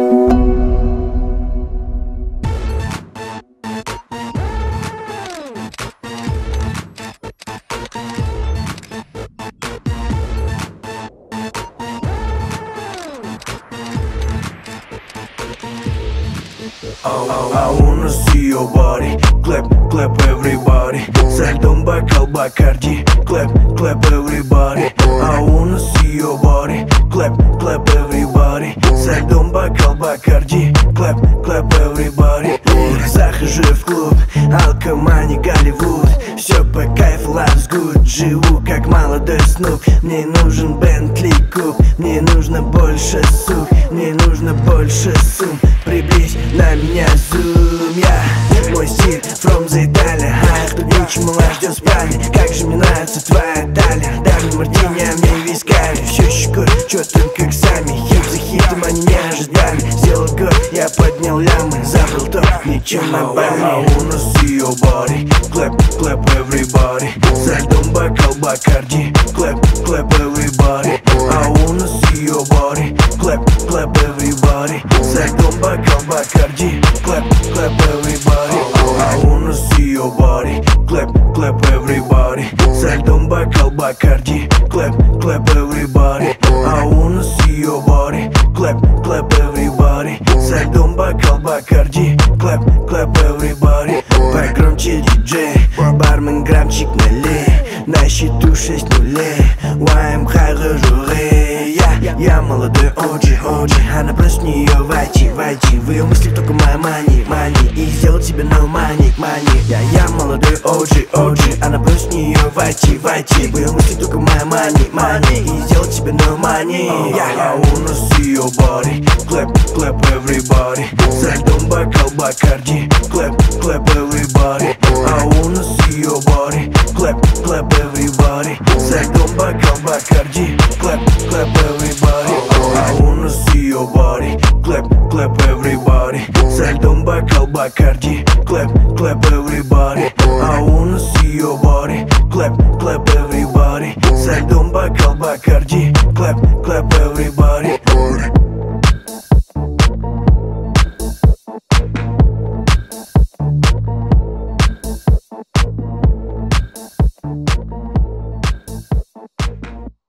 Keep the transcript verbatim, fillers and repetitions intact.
Oh, oh, I wanna see your body. Clap, clap everybody. За льдом бокал Бакарди. Clap, clap everybody. I wanna see your body. Clap, clap everybody. За льдом бокал Бакарди. Clap, clap everybody. Захожу в клуб, алкомани, Голливуд. Все по кайфу, life's good. Живу как молодой Снуп. Мне нужен Бентли Куб. Мне нужно больше сук. Мне нужно больше сумм. Приблизь на меня зум, я yeah. Мой стиль from the Italia. Ах, тут ничего мала ждет в спальне. Как же мне нравится твоя талия. Дай мне мартини, а мне вискарь. Все щекой, чё только к сами. Хит за хитом они не ожидали. Сделал год, я поднял лямы. Забыл то, ничего на бали. I wanna see your body. Clap, clap everybody. За льдом бокал Бакарди. Clap, clap everybody. I wanna see your body. Clap, clap everybody. За льдом бокал Бакарди. Clap, clap everybody. I wanna see your body. Clap, clap everybody. За льдом бокал Бакарди. Clap, clap everybody. I wanna see your body. Clap, clap everybody. За льдом бокал Бакарди. Clap, clap everybody. Погромче диджей, бармен граммчик налей. На счету шесть нулей. Вайм хайрожуре. Я, я молодой оджи, оджи. Она просит в нее войти, войти. В ее мыслях только моя мани, мани. И сделать тебе no money, money. Я, я молодой оджи, оджи. Она просит в нее войти, войти. В ее мыслях только моя мани, мани. И сделать тебе no money. Yeah. I wanna see your body. Clap, clap everybody. За льдом бокал Бакарди. Clap, clap everybody. I wanna see your body. Clap, clap everybody. За льдом бокал Бакарди. Clap, clap everybody. I wanna see your body. Clap, clap everybody. За льдом бокал Бакарди. Clap, clap everybody.